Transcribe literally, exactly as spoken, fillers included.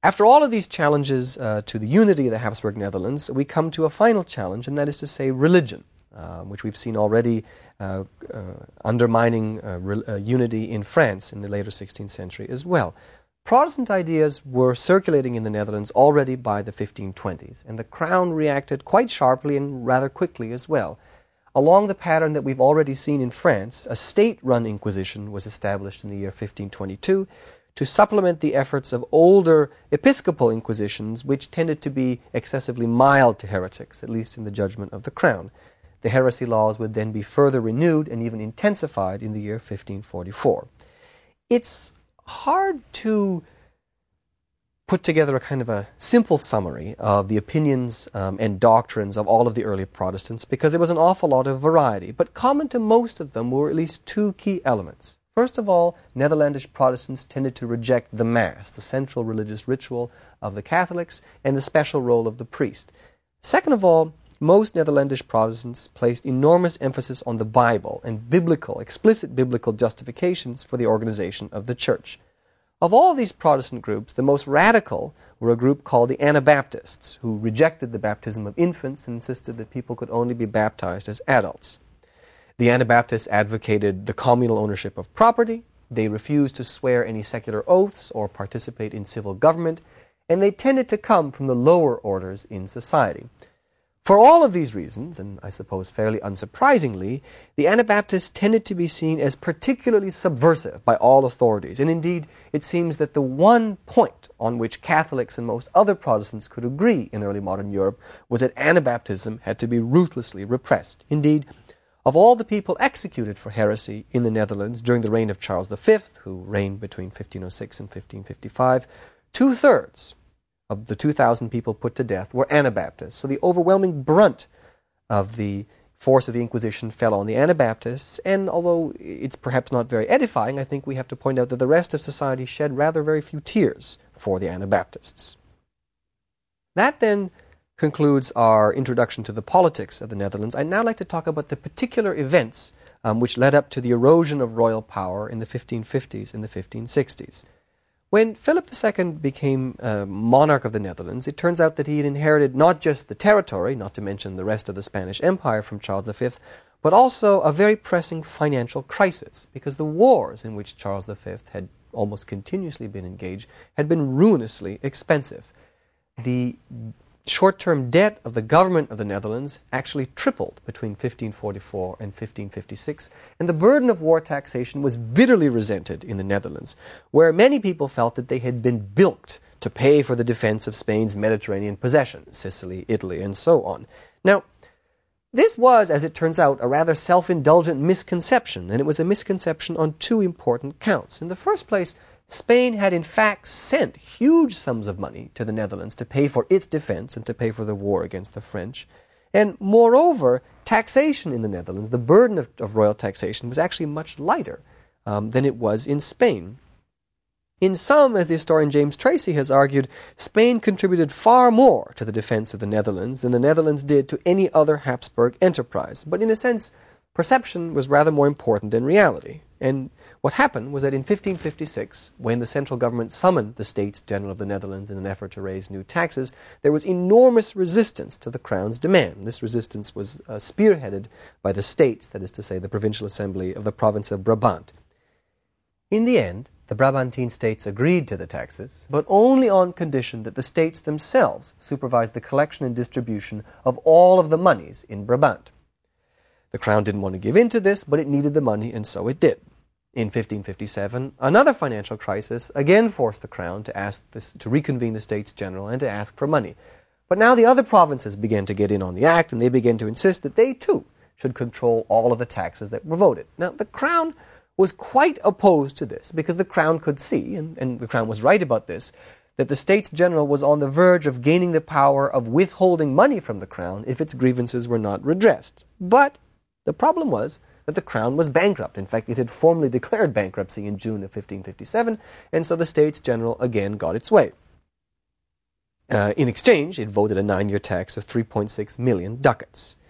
After all of these challenges uh, to the unity of the Habsburg Netherlands, we come to a final challenge, and that is to say religion, uh, which we've seen already uh, uh, undermining uh, re uh, unity in France in the later sixteenth century as well. Protestant ideas were circulating in the Netherlands already by the fifteen twenties, and the Crown reacted quite sharply and rather quickly as well. Along the pattern that we've already seen in France, a state-run inquisition was established in the year fifteen twenty-two to supplement the efforts of older episcopal inquisitions, which tended to be excessively mild to heretics, at least in the judgment of the Crown. The heresy laws would then be further renewed and even intensified in the year fifteen forty-four. It's hard to put together a kind of a simple summary of the opinions um, and doctrines of all of the early Protestants, because there was an awful lot of variety, but common to most of them were at least two key elements. First of all, Netherlandish Protestants tended to reject the Mass, the central religious ritual of the Catholics, and the special role of the priest. Second of all, most Netherlandish Protestants placed enormous emphasis on the Bible and biblical, explicit biblical justifications for the organization of the Church. Of all these Protestant groups, the most radical were a group called the Anabaptists, who rejected the baptism of infants and insisted that people could only be baptized as adults. The Anabaptists advocated the communal ownership of property, they refused to swear any secular oaths or participate in civil government, and they tended to come from the lower orders in society. For all of these reasons, and I suppose fairly unsurprisingly, the Anabaptists tended to be seen as particularly subversive by all authorities, and indeed it seems that the one point on which Catholics and most other Protestants could agree in early modern Europe was that Anabaptism had to be ruthlessly repressed. Indeed, of all the people executed for heresy in the Netherlands during the reign of Charles the Fifth, who reigned between fifteen oh six and fifteen fifty-five, two-thirds of the two thousand people put to death were Anabaptists. So the overwhelming brunt of the force of the Inquisition fell on the Anabaptists, and although it's perhaps not very edifying, I think we have to point out that the rest of society shed rather very few tears for the Anabaptists. That then concludes our introduction to the politics of the Netherlands. I'd now like to talk about the particular events um, which led up to the erosion of royal power in the fifteen fifties and the fifteen sixties. When Philip the Second became uh, monarch of the Netherlands, it turns out that he had inherited not just the territory, not to mention the rest of the Spanish Empire from Charles the Fifth, but also a very pressing financial crisis, because the wars in which Charles the Fifth had almost continuously been engaged had been ruinously expensive. The short-term debt of the government of the Netherlands actually tripled between fifteen forty-four and fifteen fifty-six, and the burden of war taxation was bitterly resented in the Netherlands, where many people felt that they had been bilked to pay for the defense of Spain's Mediterranean possessions, Sicily, Italy, and so on. Now, this was, as it turns out, a rather self-indulgent misconception, and it was a misconception on two important counts. In the first place, Spain had in fact sent huge sums of money to the Netherlands to pay for its defense and to pay for the war against the French. And moreover, taxation in the Netherlands, the burden of, of royal taxation, was actually much lighter um, than it was in Spain. In sum, as the historian James Tracy has argued, Spain contributed far more to the defense of the Netherlands than the Netherlands did to any other Habsburg enterprise. But in a sense, perception was rather more important than reality. And what happened was that in fifteen fifty-six, when the central government summoned the States General of the Netherlands in an effort to raise new taxes, there was enormous resistance to the Crown's demand. This resistance was uh, spearheaded by the states, that is to say, the provincial assembly of the province of Brabant. In the end, the Brabantine states agreed to the taxes, but only on condition that the states themselves supervised the collection and distribution of all of the monies in Brabant. The Crown didn't want to give in to this, but it needed the money, and so it did. In fifteen fifty-seven, another financial crisis again forced the Crown to ask this, to reconvene the States General and to ask for money. But now the other provinces began to get in on the act, and they began to insist that they too should control all of the taxes that were voted. Now, the Crown was quite opposed to this, because the Crown could see, and, and the Crown was right about this, that the States General was on the verge of gaining the power of withholding money from the Crown if its grievances were not redressed. But the problem was that the Crown was bankrupt. In fact, it had formally declared bankruptcy in June of fifteen fifty-seven, and so the States General again got its way. Uh, in exchange, it voted a nine-year tax of three point six million ducats.